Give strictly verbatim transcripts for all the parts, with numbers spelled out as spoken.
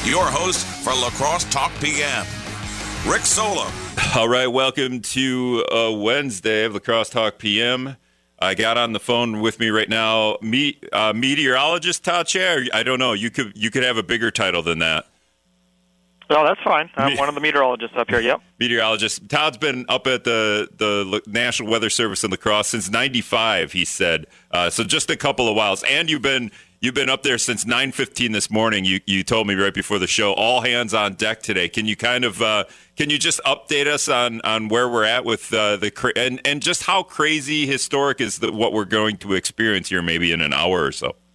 Your host for La Crosse Talk P M, Rick Solem. All right, welcome to uh, Wednesday of La Crosse Talk P M. I got on the phone with me right now, me, uh, meteorologist Todd Chair. I don't know. You could you could have a bigger title than that. No, that's fine. I'm Me- one of the meteorologists up here. Yep. Meteorologist. Todd's been up at the the National Weather Service in La Crosse since ninety-five. He said uh, so, just a couple of whiles. And you've been you've been up there since nine fifteen this morning. You you told me right before the show. All hands on deck today. Can you kind of uh, can you just update us on, on where we're at with uh, the cra- and and just how crazy historic is the, what we're going to experience here maybe in an hour or so?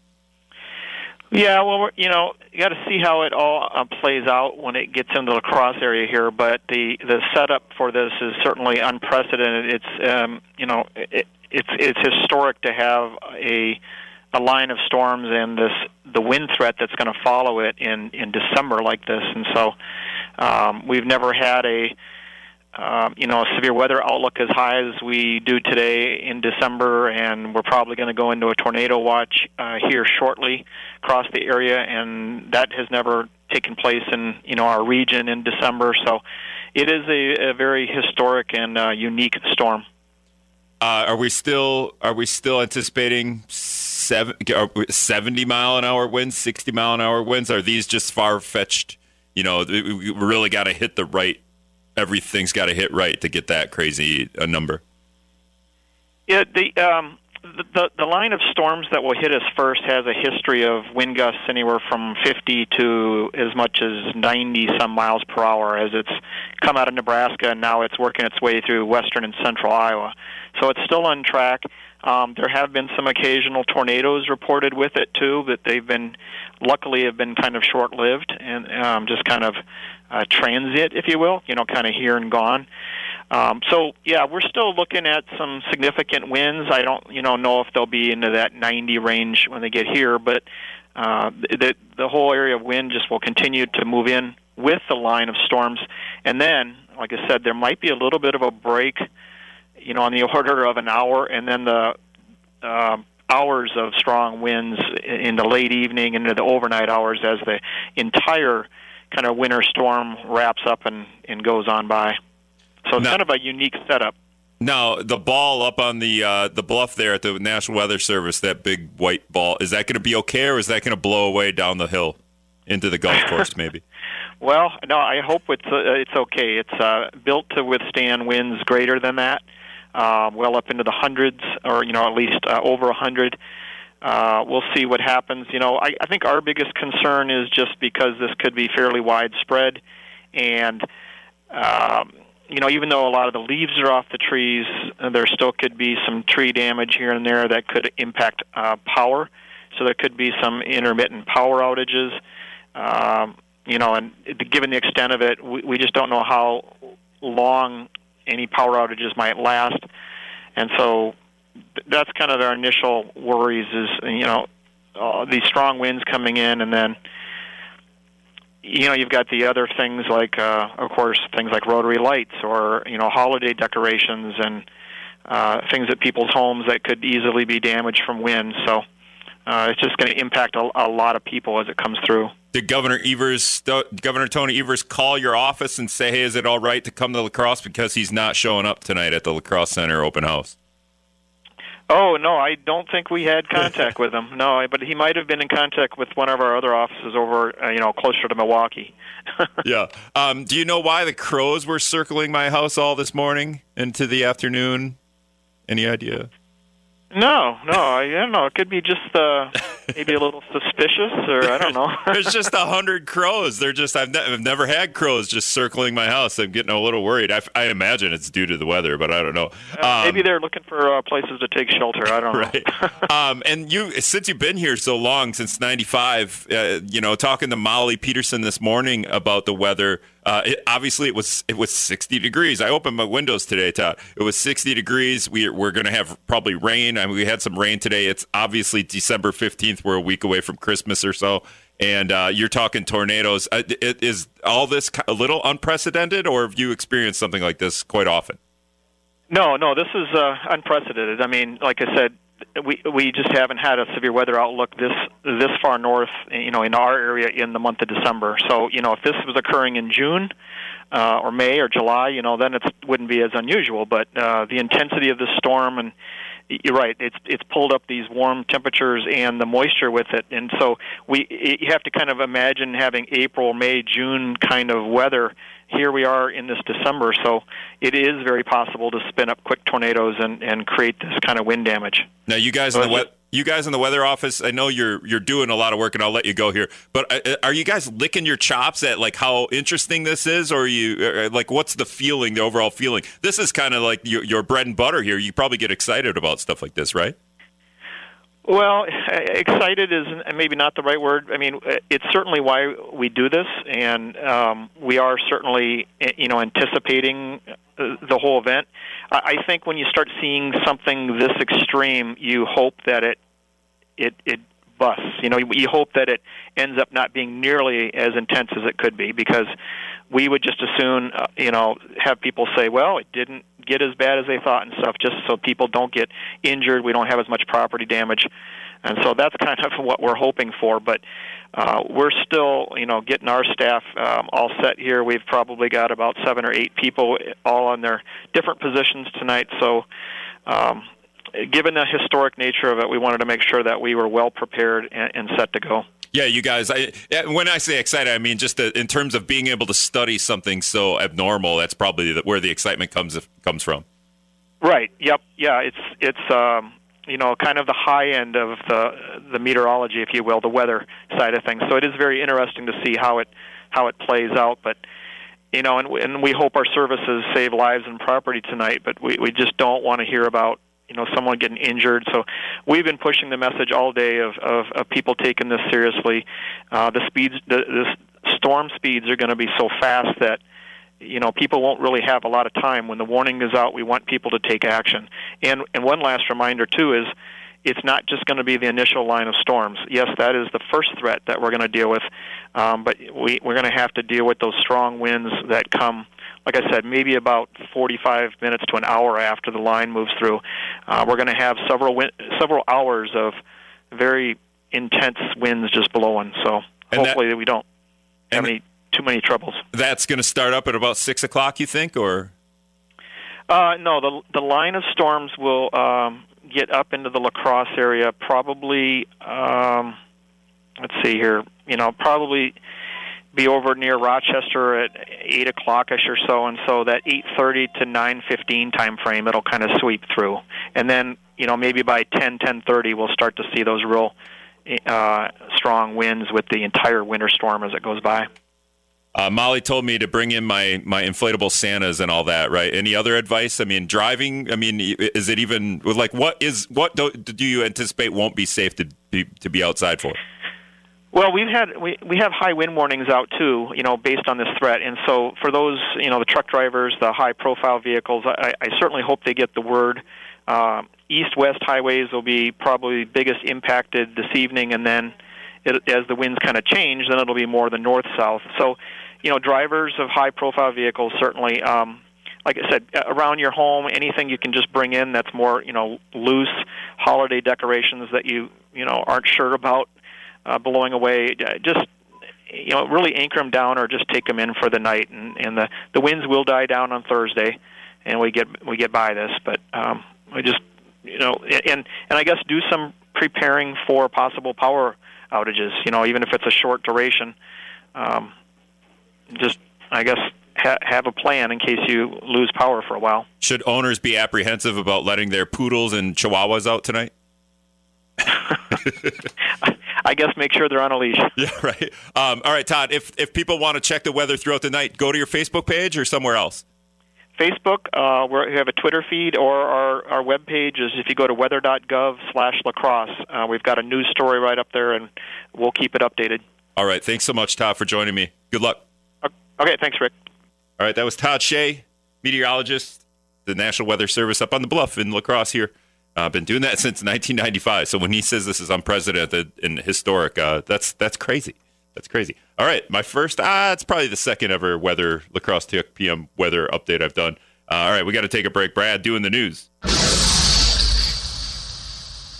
Yeah, well, we're, you know, you got to see how it all uh, plays out when it gets into the La Crosse area here. But the the setup for this is certainly unprecedented. It's um, you know, it, it's it's historic to have a a line of storms and this the wind threat that's going to follow it in in December like this. And so um, we've never had a Um, you know, a severe weather outlook as high as we do today in December, and we're probably going to go into a tornado watch uh, here shortly across the area, and that has never taken place in, you know, our region in December. So it is a, a very historic and uh, unique storm. Uh, are we still are we still anticipating seven, seventy mile an hour winds, sixty mile an hour winds? Are these just far fetched? You know, we really got to hit the right. Everything's got to hit right to get that crazy a number. Yeah, the, um, the the line of storms that will hit us first has a history of wind gusts anywhere from fifty to as much as ninety some miles per hour as it's come out of Nebraska, and now it's working its way through western and central Iowa. So it's still on track. Um, there have been some occasional tornadoes reported with it too, but they've been, luckily, have been kind of short-lived and um, just kind of uh, transient, if you will, you know, kind of here and gone. Um, so yeah, we're still looking at some significant winds. I don't, you know, know if they'll be into that ninety range when they get here, but uh, the the whole area of wind just will continue to move in with the line of storms, and then, like I said, there might be a little bit of a break, you know, on the order of an hour, and then the uh, hours of strong winds in the late evening and into the overnight hours as the entire kind of winter storm wraps up and, and goes on by. So it's now, kind of a unique setup. Now, the ball up on the uh, the bluff there at the National Weather Service, that big white ball, is that going to be okay, or is that going to blow away down the hill into the golf course maybe? Well, no, I hope it's uh, it's okay. It's uh, built to withstand winds greater than that. Uh, well up into the hundreds, or, you know, at least uh, over a hundred. Uh, we'll see what happens. You know, I, I think our biggest concern is just because this could be fairly widespread, and um, you know, even though a lot of the leaves are off the trees, there still could be some tree damage here and there that could impact uh, power. So there could be some intermittent power outages. Um, you know, and given the extent of it, we, we just don't know how long any power outages might last, and so th- that's kind of our initial worries is, you know, uh, these strong winds coming in, and then, you know, you've got the other things like, uh, of course, things like rotary lights or, you know, holiday decorations and uh, things at people's homes that could easily be damaged from wind. So uh, it's just going to impact a, a lot of people as it comes through. Did Governor Evers, Governor Tony Evers, call your office and say, "Hey, is it all right to come to La Crosse because he's not showing up tonight at the La Crosse Center open house"? Oh no, I don't think we had contact with him. No, but he might have been in contact with one of our other offices over, uh, you know, closer to Milwaukee. Yeah. Um, do you know why the crows were circling my house all this morning into the afternoon? Any idea? No, no, I don't know. It could be just uh, maybe a little suspicious, or I don't know. There's just a hundred crows. They're just I've, ne- I've never had crows just circling my house. I'm getting a little worried. I, I imagine it's due to the weather, but I don't know. Uh, um, maybe they're looking for uh, places to take shelter. I don't know. Right. um, and you, since you've been here so long, since ninety-five, uh, you know, talking to Molly Peterson this morning about the weather. Uh, it, obviously, it was it was sixty degrees. I opened my windows today, Todd. It was sixty degrees. We, we're going to have probably rain. I mean, we had some rain today. It's obviously December fifteenth. We're a week away from Christmas or so. And uh, you're talking tornadoes. Uh, it, is all this a little unprecedented, or have you experienced something like this quite often? No, no, this is uh, unprecedented. I mean, like I said, we we just haven't had a severe weather outlook this this far north, you know, in our area in the month of December. So, you know, if this was occurring in June uh, or May or July, you know, then it wouldn't be as unusual. But uh, the intensity of the storm, and you're right, it's it's pulled up these warm temperatures and the moisture with it, and so we you have to kind of imagine having April, May, June kind of weather. Here we are in this December, so it is very possible to spin up quick tornadoes and, and create this kind of wind damage. Now, you guys so in the we- you guys in the weather office, I know you're you're doing a lot of work, and I'll let you go here. But are you guys licking your chops at like how interesting this is, or are you like what's the feeling, the overall feeling? This is kind of like your, your bread and butter here. You probably get excited about stuff like this, right? Well, excited is maybe not the right word. I mean, it's certainly why we do this, and um, we are certainly, you know, anticipating the whole event. I think when you start seeing something this extreme, you hope that it it it busts. You know, you hope that it ends up not being nearly as intense as it could be, because we would just as soon, uh, you know, have people say, well, it didn't get as bad as they thought and stuff, just so people don't get injured. We don't have as much property damage. And so that's kind of what we're hoping for. But uh, we're still, you know, getting our staff um, all set here. We've probably got about seven or eight people all on their different positions tonight. So um, given the historic nature of it, we wanted to make sure that we were well prepared and, and set to go. Yeah, you guys, I, when I say excited, I mean just in terms of being able to study something so abnormal, that's probably the, where the excitement comes comes from. Right, yep, yeah, it's, it's um, you know, kind of the high end of the the meteorology, if you will, the weather side of things. So it is very interesting to see how it how it plays out. But, you know, and, and we hope our services save lives and property tonight, but we, we just don't want to hear about, you know, someone getting injured. So we've been pushing the message all day of, of, of people taking this seriously. Uh, the speeds, the, the storm speeds are going to be so fast that, you know, people won't really have a lot of time. When the warning is out, we want people to take action. And and one last reminder, too, is it's not just going to be the initial line of storms. Yes, that is the first threat that we're going to deal with, um, but we, we're going to have to deal with those strong winds that come, like I said, maybe about forty-five minutes to an hour after the line moves through. Uh, we're going to have several win- several hours of very intense winds just blowing. So and hopefully that, we don't have any too many troubles. That's going to start up at about six o'clock, you think, or? Uh, no, the the line of storms will um, get up into the La Crosse area probably. Um, let's see here. You know, probably be over near Rochester at eight o'clock-ish or so, and so that eight thirty to nine fifteen time frame, it'll kind of sweep through. And then, you know, maybe by ten, ten thirty, we'll start to see those real uh, strong winds with the entire winter storm as it goes by. Uh, Molly told me to bring in my, my inflatable Santas and all that, right? Any other advice? I mean, driving, I mean, is it even, like, what is what do, do you anticipate won't be safe to be, to be outside for? Well, we've had we we have high wind warnings out too, you know, based on this threat. And so for those, you know, the truck drivers, the high-profile vehicles, I, I certainly hope they get the word. Uh, East-west highways will be probably biggest impacted this evening, and then it, as the winds kind of change, then it'll be more the north-south. So, you know, drivers of high-profile vehicles certainly, um, like I said, around your home, anything you can just bring in that's more, you know, loose holiday decorations that you, you know, aren't sure about. Uh, blowing away, just, you know, really anchor them down or just take them in for the night. And, and the, the winds will die down on Thursday, and we get we get by this. But um, we just, you know, and and I guess do some preparing for possible power outages. You know, even if it's a short duration, um, just I guess ha- have a plan in case you lose power for a while. Should owners be apprehensive about letting their poodles and chihuahuas out tonight? I guess make sure they're on a leash. Yeah, right. Um, all right, Todd, if if people want to check the weather throughout the night, go to your Facebook page or somewhere else? Facebook, uh, we have a Twitter feed, or our, our webpage is if you go to weather.gov slash lacrosse. Uh, we've got a news story right up there, and we'll keep it updated. All right. Thanks so much, Todd, for joining me. Good luck. Okay, thanks, Rick. All right, that was Todd Shea, meteorologist, the National Weather Service up on the bluff in La Crosse here. I've uh, been doing that since nineteen ninety-five. So when he says this is unprecedented and historic, uh, that's that's crazy. That's crazy. All right, my first, ah, it's probably the second ever weather, La Crosse Tech P M weather update I've done. Uh, all right, we got to take a break. Brad, doing the news.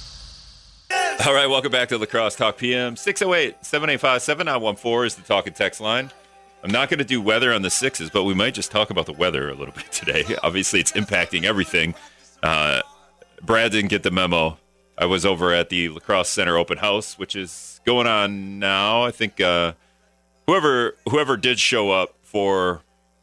All right, welcome back to La Crosse Talk P M. six oh eight, seven eight five, seven nine one four is the talk and text line. I'm not going to do weather on the sixes, but we might just talk about the weather a little bit today. Obviously, it's impacting everything. Uh, Brad didn't get the memo. I was over at the La Crosse Center open house, which is going on now. I think uh, whoever whoever did show up for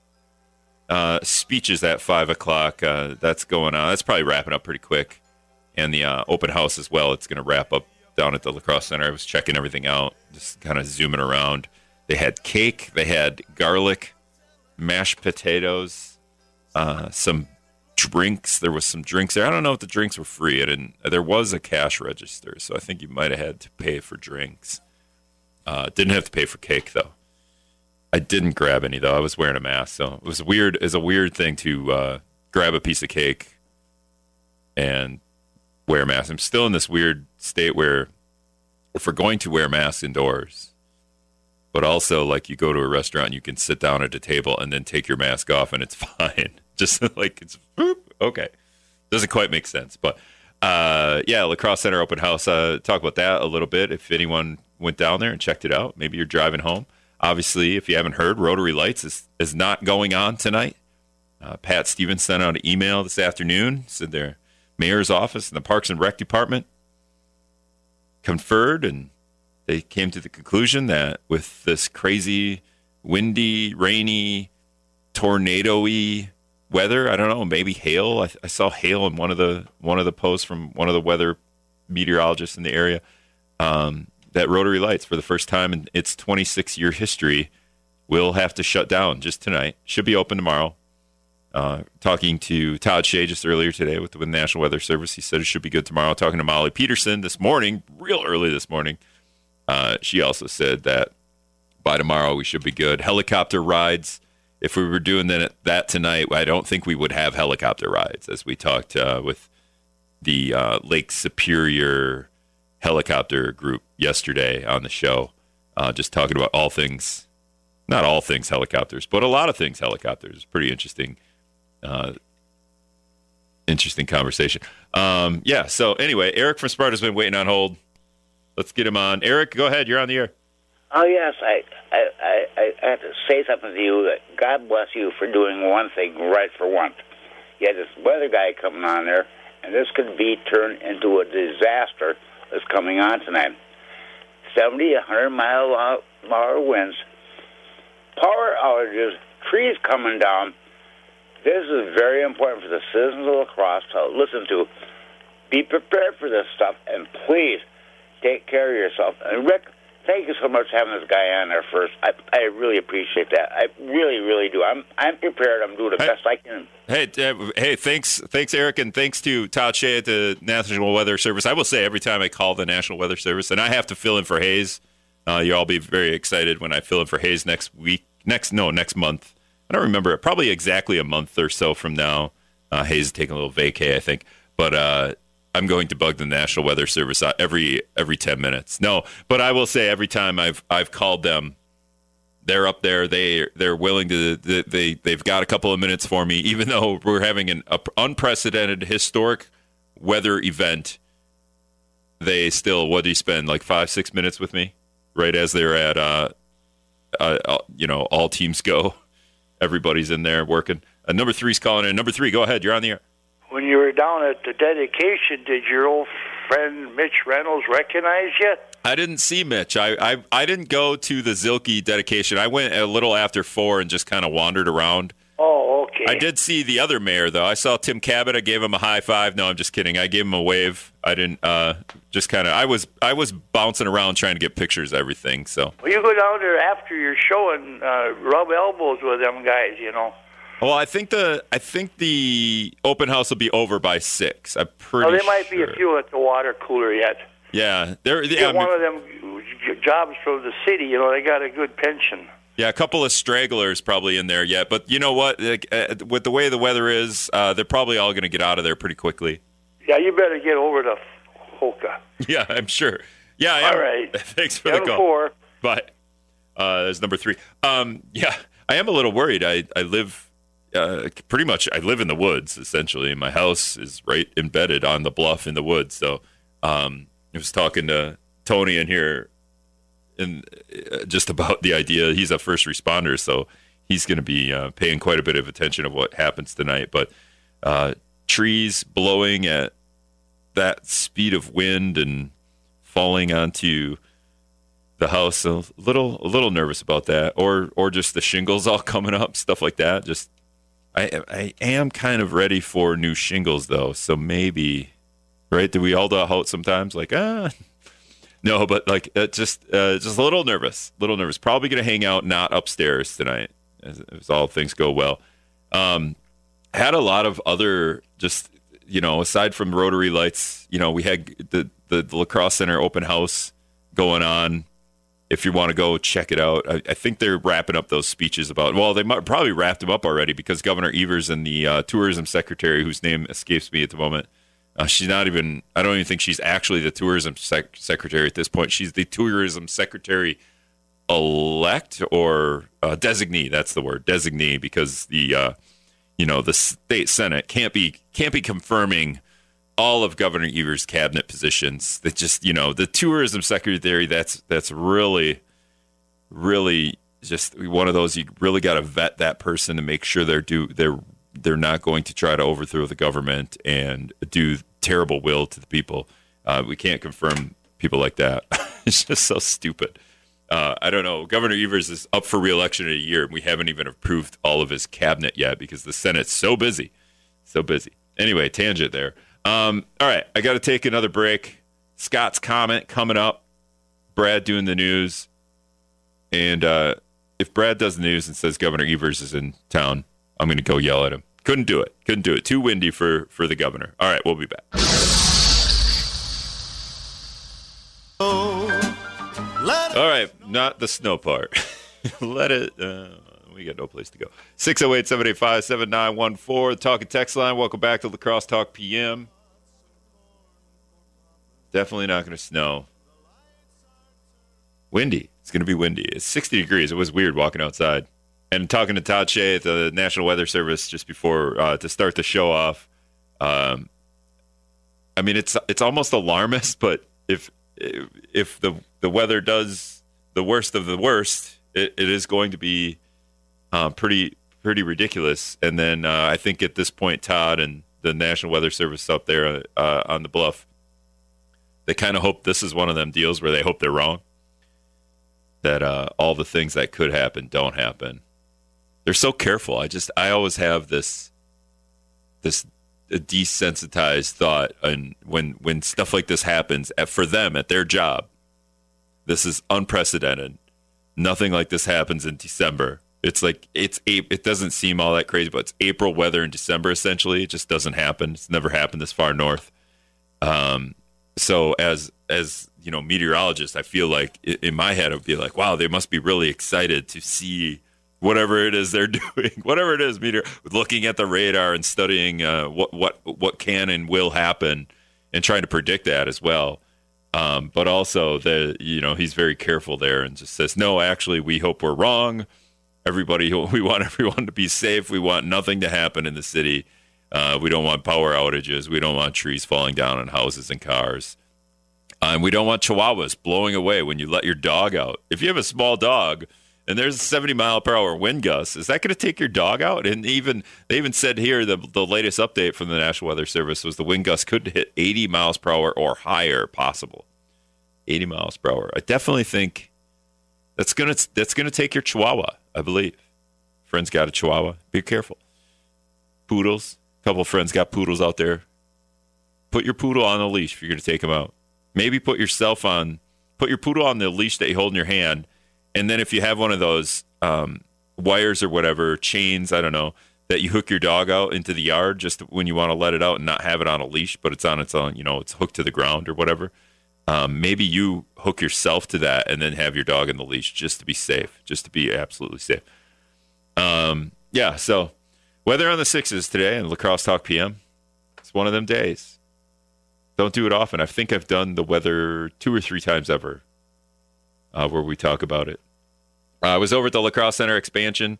uh, speeches at five o'clock, uh, that's going on. That's probably wrapping up pretty quick. And the uh, open house as well, it's going to wrap up down at the La Crosse Center. I was checking everything out, just kind of zooming around. They had cake, they had garlic, mashed potatoes, uh, some drinks. There was some drinks there. I don't know if the drinks were free. I didn't. There was a cash register, so I think you might have had to pay for drinks. Uh, didn't have to pay for cake though. I didn't grab any though. I was wearing a mask, so it was weird. It's a weird thing to uh, grab a piece of cake and wear a mask. I'm still in this weird state where if we're going to wear masks indoors, but also like you go to a restaurant and you can sit down at a table and then take your mask off and it's fine. Just like it's whoop, okay. Doesn't quite make sense. But uh, yeah, La Crosse Center open house. Uh, talk about that a little bit. If anyone went down there and checked it out, maybe you're driving home. Obviously, if you haven't heard, Rotary Lights is, is not going on tonight. Uh, Pat Stevens sent out an email this afternoon, said their mayor's office and the Parks and Rec Department conferred, and they came to the conclusion that with this crazy, windy, rainy, tornado-y weather, I don't know, maybe hail. I, I saw hail in one of the one of the posts from one of the weather meteorologists in the area. Um, that Rotary Lights, for the first time in its twenty-six year history, will have to shut down just tonight. Should be open tomorrow. Uh, talking to Todd Shea just earlier today with the, with the National Weather Service, he said it should be good tomorrow. Talking to Molly Peterson this morning, real early this morning, uh, she also said that by tomorrow we should be good. Helicopter rides, if we were doing that, that tonight, I don't think we would have helicopter rides, as we talked uh, with the uh, Lake Superior helicopter group yesterday on the show, uh, just talking about all things, not all things helicopters, but a lot of things helicopters. Pretty interesting. Uh, interesting conversation. Um, yeah, so anyway, Eric from Sparta's been waiting on hold. Let's get him on. Eric, go ahead. You're on the air. Oh, yes. I, I, I, I have to say something to you. That God bless you for doing one thing right for once. You had this weather guy coming on there, and this could be turned into a disaster that's coming on tonight. seventy, one hundred mile an hour winds, power outages, trees coming down. This is very important for the citizens of La Crosse to listen to. Be prepared for this stuff, and please take care of yourself. And Rick, thank you so much for having this guy on there first. I I really appreciate that. I really, really do. I'm I'm prepared. I'm doing the hey, best I can. Hey, uh, hey, thanks, thanks, Eric, and thanks to Todd Shea at the National Weather Service. I will say every time I call the National Weather Service, and I have to fill in for Hayes. Uh, you'll all be very excited when I fill in for Hayes next week. Next, no, next month. I don't remember. Probably exactly a month or so from now. Uh, Hayes is taking a little vacay, I think. But uh, I'm going to bug the National Weather Service every every ten minutes. No, but I will say every time I've I've called them, they're up there. They they're willing to. They they've got a couple of minutes for me, even though we're having an unprecedented, historic weather event. They still, what do you spend like five six minutes with me, right as they're at uh, uh you know all teams go. Everybody's in there working. Uh, number three's calling in. Number three, go ahead. You're on the air. When you were down at the dedication, did your old friend Mitch Reynolds recognize you? I didn't see Mitch. I, I I didn't go to the Zilke dedication. I went a little after four and just kind of wandered around. Oh, okay. I did see the other mayor, though. I saw Tim Cabot. I gave him a high five. No, I'm just kidding. I gave him a wave. I didn't. Uh, just kind of. I was I was bouncing around trying to get pictures of everything. So. Well, you go down there after your show and uh, rub elbows with them guys, you know. Well, I think the I think the open house will be over by six. I'm pretty. Oh, there might sure. be a few at the water cooler yet. Yeah, they're yeah, Get I mean, one of them jobs from the city. You know, they got a good pension. Yeah, a couple of stragglers probably in there yet. But you know what? Like, uh, with the way the weather is, uh, they're probably all going to get out of there pretty quickly. Yeah, you better get over to Hoka. Yeah, I'm sure. Yeah, I am. All right. Thanks for Seven the call. Four. Bye. Uh, there's number three. Um, yeah, I am a little worried. I, I live uh, pretty much, I live in the woods, essentially. My house is right embedded on the bluff in the woods. So um, I was talking to Tony in here and uh, just about the idea. He's a first responder, so he's going to be uh, paying quite a bit of attention of what happens tonight. But uh, trees blowing at that speed of wind and falling onto the house, a little a little nervous about that, or or just the shingles all coming up, stuff like that. Just I I am kind of ready for new shingles though, so maybe, right? Do we all do out sometimes? Like ah, no, but like uh, just uh, just a little nervous, little nervous. Probably gonna hang out not upstairs tonight, as, as all things go well. Um, had a lot of other just you know aside from Rotary Lights, you know we had the the, the lacrosse center open house going on. If you want to go check it out, I, I think they're wrapping up those speeches about, well, they might, probably wrapped them up already because Governor Evers and the uh, tourism secretary, whose name escapes me at the moment, uh, she's not even, I don't even think she's actually the tourism sec- secretary at this point. She's the tourism secretary elect or uh, designee. That's the word, designee, because the, uh, you know, the state Senate can't be, can't be confirming all of Governor Evers' cabinet positions. That just, you know, the tourism secretary, that's that's really, really just one of those, you really got to vet that person to make sure they're do they're they're not going to try to overthrow the government and do terrible will to the people. Uh, we can't confirm people like that. It's just so stupid. Uh, I don't know. Governor Evers is up for re-election in a year, and we haven't even approved all of his cabinet yet because the Senate's so busy, so busy. Anyway, tangent there. Um, all right, I got to take another break. Scott's comment coming up. Brad doing the news. And uh, if Brad does the news and says Governor Evers is in town, I'm going to go yell at him. Couldn't do it. Couldn't do it. Too windy for, for the governor. All right, we'll be back. All right, not the snow part. Let it... Uh, we got no place to go. six oh eight, seven eight five, seven nine one four, the Talk and Text line. Welcome back to Lacrosse Talk P M. Definitely not going to snow. Windy. It's going to be windy. It's sixty degrees. It was weird walking outside. And talking to Todd Shea at the National Weather Service just before uh, to start the show off. Um, I mean, it's it's almost alarmist, but if if the the weather does the worst of the worst, it, it is going to be uh, pretty pretty ridiculous. And then uh, I think at this point, Todd and the National Weather Service up there uh, on the bluff, they kind of hope this is one of them deals where they hope they're wrong. That uh, all the things that could happen don't happen. They're so careful. I just, I always have this, this desensitized thought, and when when stuff like this happens at, for them at their job, this is unprecedented. Nothing like this happens in December. It's like it's it doesn't seem all that crazy, but it's April weather in December. Essentially, it just doesn't happen. It's never happened this far north. Um, so as as you know, meteorologist, I feel like in my head, I would be like, wow, they must be really excited to see whatever it is they're doing, whatever it is, meteor, looking at the radar and studying uh, what what what can and will happen, and trying to predict that as well. Um, but also, the you know, he's very careful there and just says, no, actually, we hope we're wrong. Everybody, we want everyone to be safe. We want nothing to happen in the city. Uh, we don't want power outages. We don't want trees falling down on houses and cars. Uh, and we don't want chihuahuas blowing away when you let your dog out. If you have a small dog and there's a seventy mile per hour wind gust, is that going to take your dog out? And even they even said here, the the latest update from the National Weather Service was the wind gust could hit eighty miles per hour or higher possible. eighty miles per hour. I definitely think that's going to that's going to take your chihuahua, I believe. Friends got a chihuahua. Be careful. Poodles. A couple of friends got poodles out there. Put your poodle on a leash if you're going to take him out. Maybe put yourself on, put your poodle on the leash that you hold in your hand. And then if you have one of those um, wires or whatever, chains, I don't know, that you hook your dog out into the yard just when you want to let it out and not have it on a leash, but it's on its own, you know, it's hooked to the ground or whatever. Um, maybe you hook yourself to that and then have your dog in the leash just to be safe, just to be absolutely safe. Um, yeah, so weather on the sixes today in Lacrosse Talk P M. It's one of them days. Don't do it often. I think I've done the weather two or three times ever uh, where we talk about it. Uh, I was over at the Lacrosse Center expansion,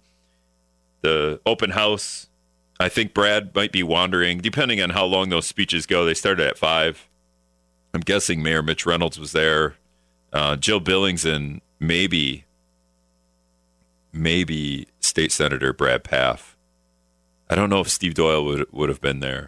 the open house. I think Brad might be wandering, depending on how long those speeches go. They started at five. I'm guessing Mayor Mitch Reynolds was there. Uh, Jill Billings and maybe, maybe State Senator Brad Pfaff. I don't know if Steve Doyle would would have been there.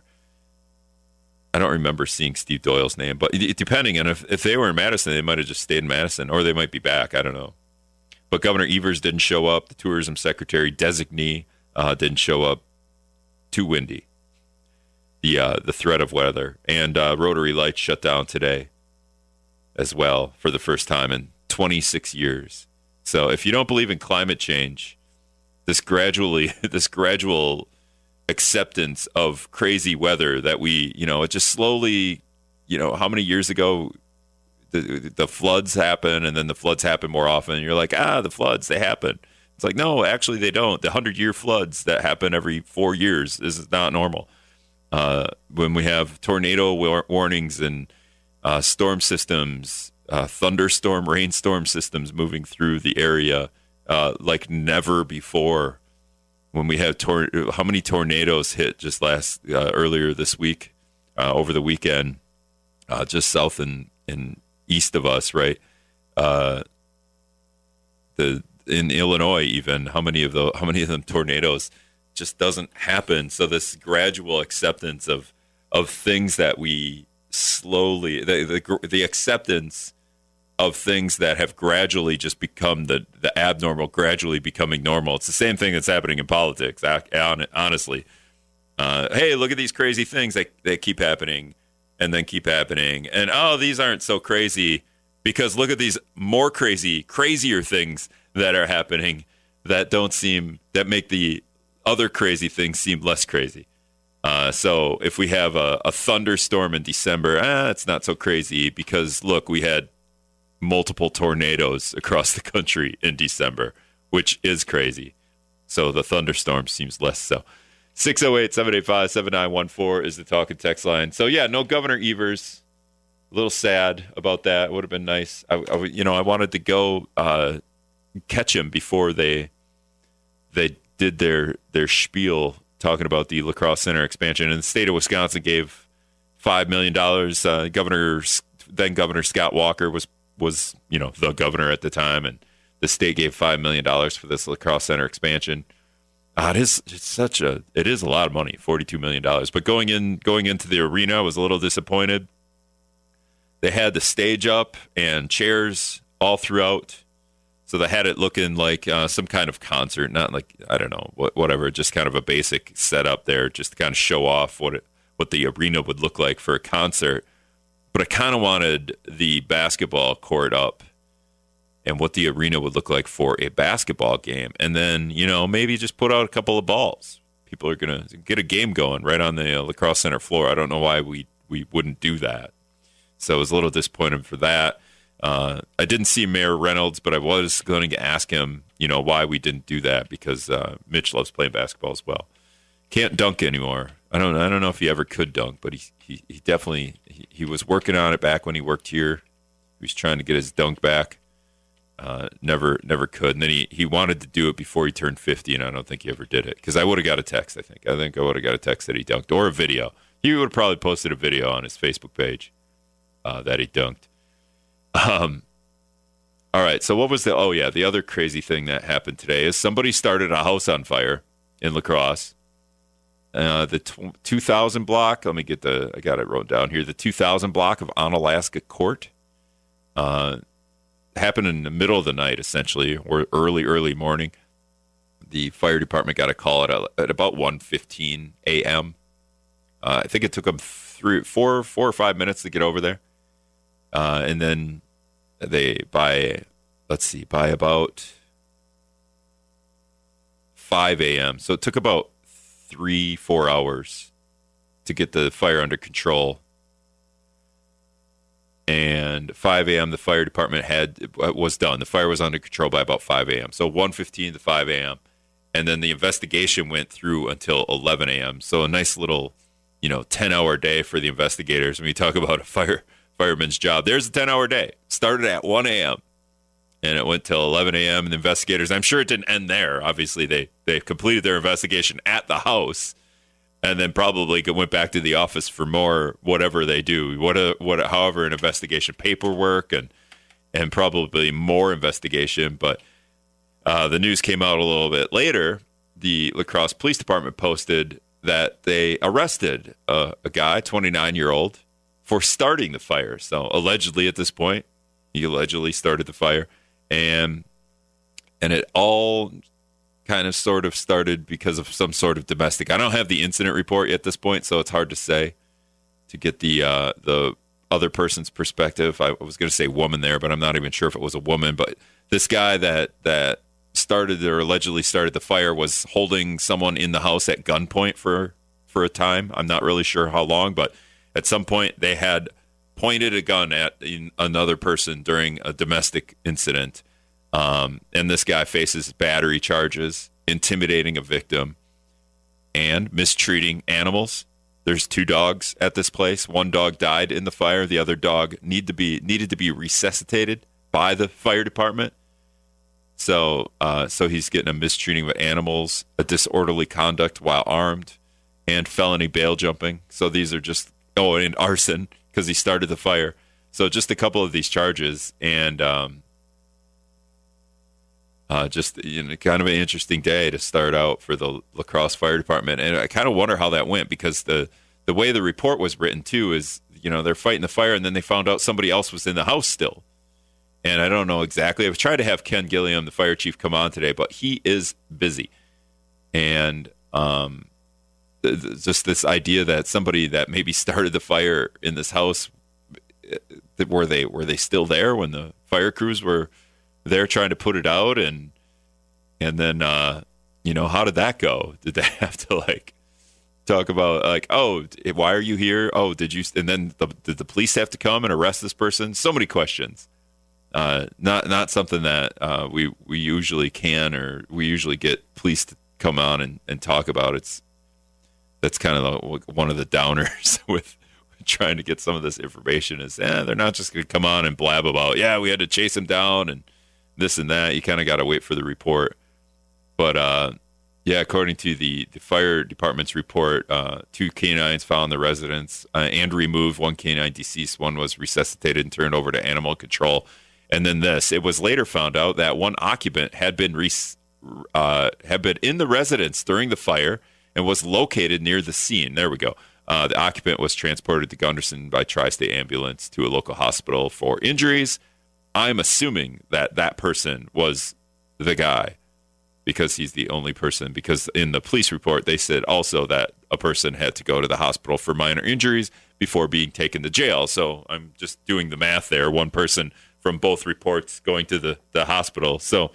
I don't remember seeing Steve Doyle's name, but depending on if, if they were in Madison, they might have just stayed in Madison, or they might be back. I don't know. But Governor Evers didn't show up. The tourism secretary designee uh, didn't show up. Too windy. The uh, the threat of weather. And uh, Rotary Lights shut down today as well for the first time in twenty-six years. So if you don't believe in climate change, this gradually this gradual acceptance of crazy weather that we, you know, it just slowly, you know, how many years ago the the floods happen, and then the floods happen more often. And you're like, ah, the floods, they happen. It's like, no, actually they don't. The hundred-year floods that happen every four years is not normal. Uh, when we have tornado war- warnings and uh, storm systems, uh, thunderstorm, rainstorm systems moving through the area uh, like never before. When we have tor- how many tornadoes hit just last uh, earlier this week, uh, over the weekend, uh, just south and, and east of us, right? Uh, the in Illinois, even how many of the how many of them tornadoes just doesn't happen. So this gradual acceptance of of things that we slowly the the, the acceptance of things that have gradually just become the, the abnormal, gradually becoming normal. It's the same thing that's happening in politics, honestly. Uh, hey, look at these crazy things that, that keep happening and then keep happening. And, oh, these aren't so crazy because look at these more crazy, crazier things that are happening that don't seem, that make the other crazy things seem less crazy. Uh, so if we have a, a thunderstorm in December, ah, it's not so crazy because, look, we had multiple tornadoes across the country in December, which is crazy. So the thunderstorm seems less so. six oh eight, seven eight five, seven nine one four is the talk and text line. So, yeah, no Governor Evers. A little sad about that. It would have been nice. I, I, you know, I wanted to go uh, catch him before they they did their, their spiel talking about the La Crosse Center expansion. And the state of Wisconsin gave five million dollars. Uh, Governor, then Governor Scott Walker was was, you know, the governor at the time, and the state gave five million dollars for this La Crosse Center expansion. Uh, it is it's such a, it is a lot of money, forty-two million dollars. But going in, going into the arena, I was a little disappointed. They had the stage up and chairs all throughout. So they had it looking like uh, some kind of concert, not like, I don't know, what, whatever, just kind of a basic setup there, just to kind of show off what it, what the arena would look like for a concert. But I kind of wanted the basketball court up and what the arena would look like for a basketball game. And then, you know, maybe just put out a couple of balls. People are going to get a game going right on the uh, La Crosse Center floor. I don't know why we, we wouldn't do that. So I was a little disappointed for that. Uh, I didn't see Mayor Reynolds, but I was going to ask him, you know, why we didn't do that, because uh, Mitch loves playing basketball as well. Can't dunk anymore. I don't. I don't know if he ever could dunk, but he he, he definitely he, he was working on it back when he worked here. He was trying to get his dunk back. Uh, never never could. And then he, he wanted to do it before he turned fifty, and I don't think he ever did it, because I would have got a text. I think I think I would have got a text that he dunked, or a video. He would have probably posted a video on his Facebook page uh, that he dunked. Um. All right. So what was the? Oh yeah, the other crazy thing that happened today is somebody started a house on fire in La Crosse. Uh, the t- two thousand block, let me get the, I got it wrote down here, the two thousand block of Onalaska Court uh, happened in the middle of the night, essentially, or early, early morning. The fire department got a call at, a, at about one fifteen a.m. Uh, I think it took them three, four, four or five minutes to get over there. Uh, and then they, by, let's see, by about five a.m., so it took about three, four hours to get the fire under control. And five a.m. the fire department had was done. The fire was under control by about five a.m. So one fifteen to five a.m. And then the investigation went through until eleven a.m. So a nice little, you know, ten-hour day for the investigators. When you talk about a fire fireman's job, there's a ten-hour day. Started at one a.m. and it went till eleven a.m. And the investigators, I'm sure it didn't end there. Obviously, they, they completed their investigation at the house. and then probably went back to the office for more whatever they do, what a, what a, however an investigation, paperwork, and and probably more investigation. But uh, the news came out a little bit later. The La Crosse Police Department posted that they arrested a, a guy, twenty-nine-year-old, for starting the fire. So allegedly, at this point, he allegedly started the fire, and and it all kind of sort of started because of some sort of domestic. I don't have the incident report yet at this point, so it's hard to say to get the uh, the other person's perspective. I was going to say woman there, but I'm not even sure if it was a woman. But this guy that that started or allegedly started the fire was holding someone in the house at gunpoint for for a time. I'm not really sure how long, but at some point they had pointed a gun at another person during a domestic incident. Um, and this guy faces battery charges, intimidating a victim, and mistreating animals. There's two dogs at this place. One dog died in the fire. The other dog need to be needed to be resuscitated by the fire department. So, uh, so he's getting a mistreating of animals, a disorderly conduct while armed, and felony bail jumping. So these are just oh, and arson because he started the fire. So just a couple of these charges, and um, uh, just you know, kind of an interesting day to start out for the La Crosse Fire Department. And I kind of wonder how that went, because the the way the report was written too is, you know, they're fighting the fire, and then they found out somebody else was in the house still. And I don't know exactly. I've tried to have Ken Gilliam, the fire chief, come on today, but he is busy. And um, th- th- just this idea that somebody that maybe started the fire in this house, that were they were they still there when the fire crews were there trying to put it out, and and then uh, you know, how did that go? Did they have to like talk about like, oh, why are you here? Oh, did you? And then the, did the police have to come and arrest this person? So many questions. Uh, not not something that uh, we we usually can or we usually get police to come on and, and talk about. It's that's kind of the, one of the downers with trying to get some of this information is, eh, they're not just going to come on and blab about, yeah, we had to chase him down and this and that. You kind of got to wait for the report. But uh, yeah, according to the, the fire department's report, uh, two canines found in the residence uh, and removed. One canine deceased. One was resuscitated and turned over to animal control. And then this, it was later found out that one occupant had been re- uh, had been in the residence during the fire and was located near the scene. There we go. Uh, the occupant was transported to Gunderson by Tri-State Ambulance to a local hospital for injuries. I'm assuming that that person was the guy because he's the only person. Because in the police report, they said also that a person had to go to the hospital for minor injuries before being taken to jail. So I'm just doing the math there. One person from both reports going to the, the hospital. So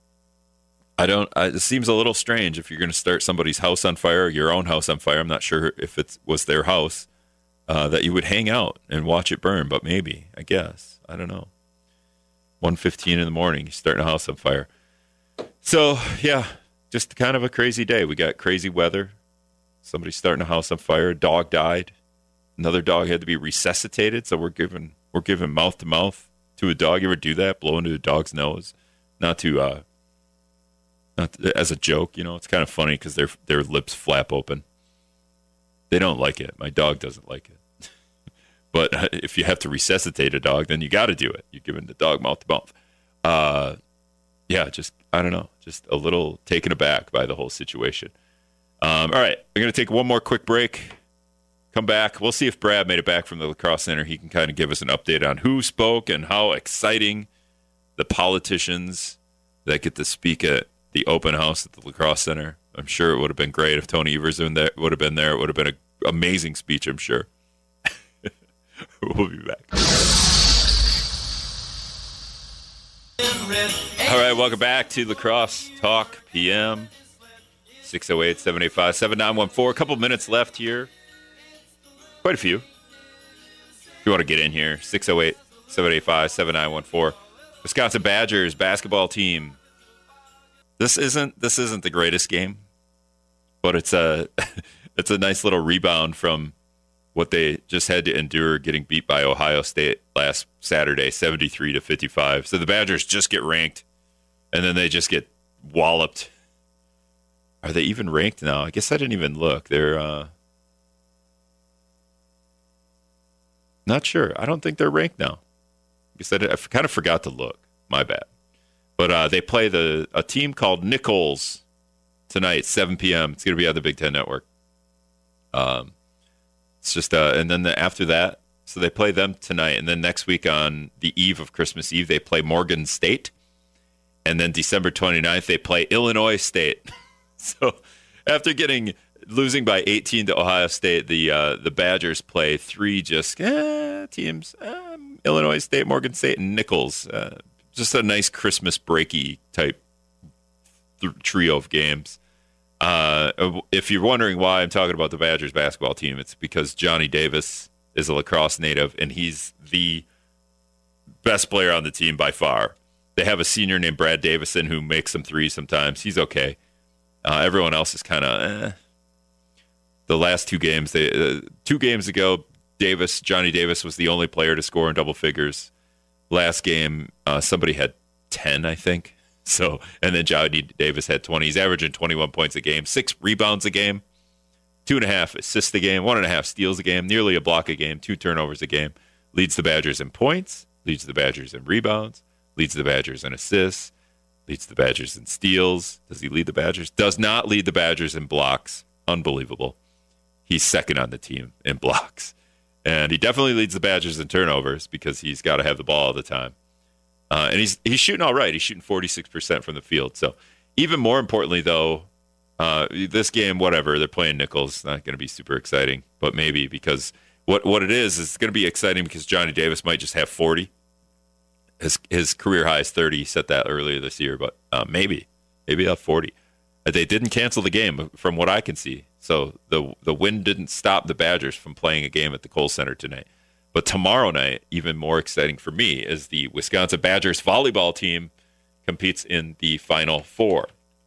I don't, I, it seems a little strange if you're going to start somebody's house on fire, or your own house on fire. I'm not sure if it was their house, uh, that you would hang out and watch it burn, but maybe, I guess, I don't know. one fifteen in the morning, you're starting a house on fire. So yeah, just kind of a crazy day. We got crazy weather. Somebody's starting a house on fire. A dog died. Another dog had to be resuscitated. So we're giving, we're giving mouth to mouth to a dog. You ever do that? Blow into a dog's nose? Not to, uh, not to, as a joke, you know, it's kind of funny because their their lips flap open. They don't like it. My dog doesn't like it. But if you have to resuscitate a dog, then you got to do it. You're giving the dog mouth to mouth. Uh, yeah, just, I don't know, just a little taken aback by the whole situation. Um, all right, we're going to take one more quick break. Come back. We'll see if Brad made it back from the La Crosse Center. He can kind of give us an update on who spoke and how exciting the politicians that get to speak at the open house at the La Crosse Center. I'm sure it would have been great if Tony Evers would have been there. It would have been an amazing speech, I'm sure. We'll be back. All right, welcome back to La Crosse Talk P M. six oh eight, seven eight five, seven nine one four. A couple minutes left here. Quite a few. If you want to get in here, six oh eight, seven eight five, seven nine one four. Wisconsin Badgers basketball team. This isn't this isn't the greatest game, but it's a it's a nice little rebound from what they just had to endure getting beat by Ohio State last Saturday, seventy-three to fifty-five. So the Badgers just get ranked, and then they just get walloped are they even ranked now? I guess I didn't even look. They're uh, not sure. I don't think they're ranked now. I guess I, did, I kind of forgot to look. My bad. But uh, they play the a team called Nichols tonight, seven p.m. It's going to be on the Big Ten Network. Um, it's just uh, and then the, after that, so they play them tonight, and then next week on the eve of Christmas Eve, they play Morgan State, and then December twenty-ninth, they play Illinois State. So after getting losing by eighteen to Ohio State, the uh, the Badgers play three just eh, teams: um, Illinois State, Morgan State, and Nichols. Uh, just a nice Christmas breaky type th- trio of games. Uh, if you're wondering why I'm talking about the Badgers basketball team, it's because Johnny Davis is a La Crosse native, and he's the best player on the team by far. They have a senior named Brad Davison who makes some threes sometimes. He's okay. Uh, everyone else is kind of eh. The last two games, they uh, two games ago, Davis, Johnny Davis was the only player to score in double figures. Last game, uh, somebody had ten, I think. So, and then Johnny Davis had twenty. He's averaging twenty-one points a game, six rebounds a game, two and a half assists a game, one and a half steals a game, nearly a block a game, two turnovers a game. Leads the Badgers in points, leads the Badgers in rebounds, leads the Badgers in assists, leads the Badgers in steals. Does he lead the Badgers? Does not lead the Badgers in blocks. Unbelievable. He's second on the team in blocks. And he definitely leads the Badgers in turnovers because he's got to have the ball all the time. Uh, and he's he's shooting all right. He's shooting forty-six percent from the field. So even more importantly, though, uh, this game, whatever, they're playing Nichols. Not going to be super exciting, but maybe because what, what it is, is it's going to be exciting because Johnny Davis might just have forty. His his career high is thirty. He set that earlier this year, but uh, maybe. Maybe he'll have forty. They didn't cancel the game from what I can see. So the the win didn't stop the Badgers from playing a game at the Kohl Center tonight. But tomorrow night, even more exciting for me, is the Wisconsin Badgers volleyball team competes in the Final Four.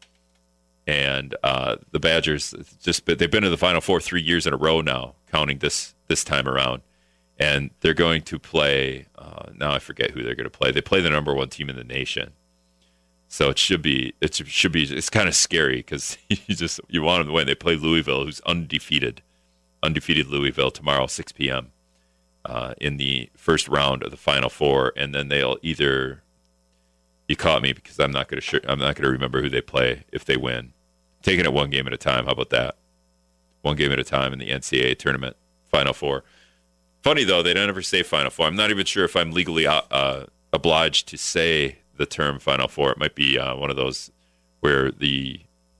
And uh, the Badgers, just they've been in the Final Four three years in a row now, counting this this time around. And they're going to play, uh, now I forget who they're going to play. They play the number one team in the nation. So it should be, it should be, it's kind of scary because you just, you want them to win. They play Louisville, who's undefeated, undefeated Louisville tomorrow, six p.m. Uh, in the first round of the Final Four. And then they'll either, you caught me because I'm not going to, I'm not going to remember who they play if they win. Taking it one game at a time. How about that? One game at a time in the N C double A tournament, Final Four. Funny, though, they don't ever say Final Four. I'm not even sure if I'm legally uh, obliged to say the term Final Four. It might be uh, one of those where the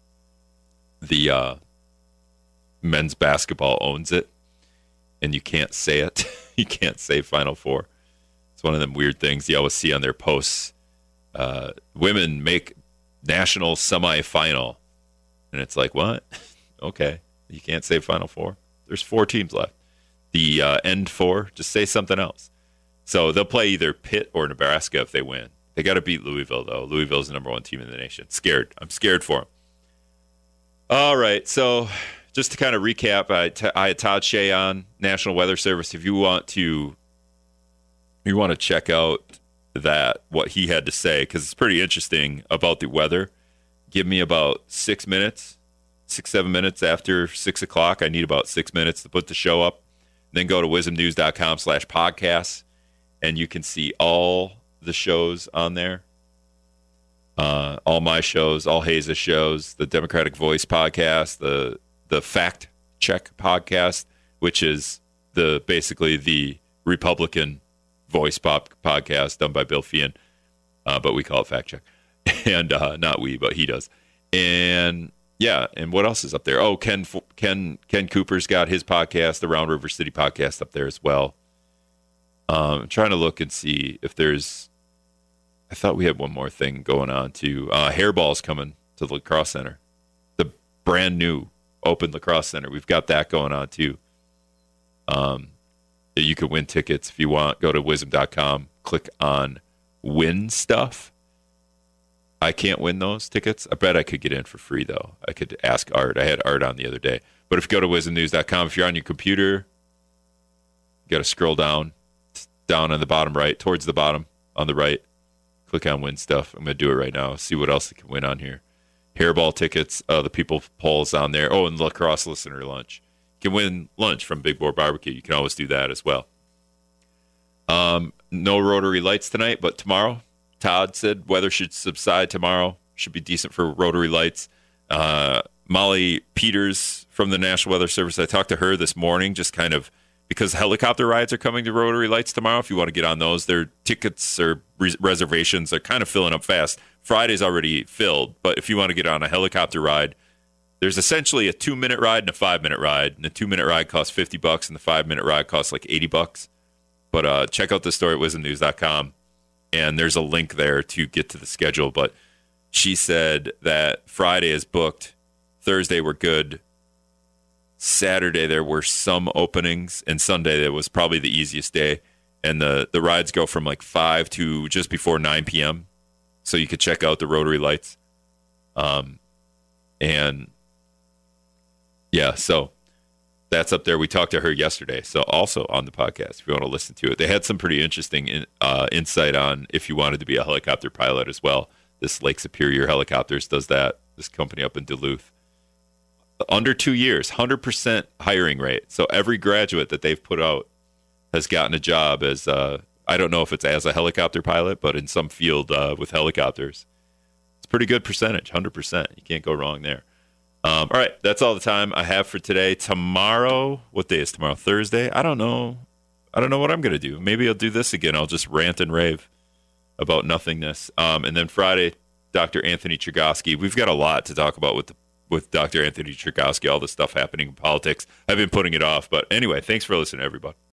the uh, men's basketball owns it, and you can't say it. You can't say Final Four. It's one of them weird things you always see on their posts. Uh, women make national semifinal, and it's like, what? Okay, you can't say Final Four. There's four teams left. The uh, end four, just say something else. So they'll play either Pitt or Nebraska if they win. They got to beat Louisville, though. Louisville's the number one team in the nation. Scared. I'm scared for them. All right, so just to kind of recap, I, t- I had Todd Shea on, National Weather Service. If you want to, you want to check out that what he had to say, because it's pretty interesting about the weather. Give me about six minutes, six seven minutes after six o'clock. I need about six minutes to put the show up. Then go to wisdom news dot com slash podcasts, and you can see all the shows on there. Uh, all my shows, all Hayes' shows, the Democratic Voice podcast, the the Fact Check podcast, which is the basically the Republican Voice pop podcast done by Bill Feehan, uh, but we call it Fact Check, and uh, not we, but he does. And yeah, and what else is up there? Oh, Ken Ken Ken Cooper's got his podcast, the Round River City podcast, up there as well. Um, I'm trying to look and see if there's. I thought we had one more thing going on too. Uh, Hairball's coming to the Lacrosse Center, the brand new open Lacrosse Center. We've got that going on too. Um, you can win tickets if you want. Go to wisdom dot com, click on Win Stuff. I can't win those tickets. I bet I could get in for free, though. I could ask Art. I had Art on the other day. But if you go to wisdom news dot com, if you're on your computer, you got to scroll down, down on the bottom right, towards the bottom on the right. Click on Win Stuff. I'm going to do it right now. See what else I can win on here. Hairball tickets, uh, the people polls on there. Oh, and lacrosse listener lunch. You can win lunch from Big Boar Barbecue. You can always do that as well. Um, no Rotary Lights tonight, but tomorrow, Todd said weather should subside tomorrow. Should be decent for Rotary Lights. Uh, Molly Peters from the National Weather Service, I talked to her this morning, just kind of because helicopter rides are coming to Rotary Lights tomorrow. If you want to get on those, their tickets or res- reservations are kind of filling up fast. Friday's already filled, but if you want to get on a helicopter ride, there's essentially a two-minute ride and a five-minute ride. And the two-minute ride costs fifty bucks, and the five-minute ride costs like eighty bucks. But uh, check out the story at wisdom news dot com, and there's a link there to get to the schedule. But she said that Friday is booked. Thursday we're good. Saturday there were some openings, and Sunday that was probably the easiest day. And the, the rides go from like five to just before nine p.m., so you could check out the Rotary Lights. Um, and yeah, so that's up there. We talked to her yesterday, so also on the podcast if you want to listen to it. They had some pretty interesting in, uh, insight on if you wanted to be a helicopter pilot as well. This Lake Superior Helicopters does that, this company up in Duluth. Under two years, one hundred percent hiring rate. So every graduate that they've put out has gotten a job as, uh, I don't know if it's as a helicopter pilot, but in some field uh, with helicopters. It's a pretty good percentage, one hundred percent. You can't go wrong there. Um, all right, that's all the time I have for today. Tomorrow, what day is tomorrow? Thursday? I don't know. I don't know what I'm going to do. Maybe I'll do this again. I'll just rant and rave about nothingness. Um, and then Friday, Doctor Anthony Chergosky. We've got a lot to talk about with the, with Doctor Anthony Chergosky, all the stuff happening in politics. I've been putting it off. But anyway, thanks for listening, everybody.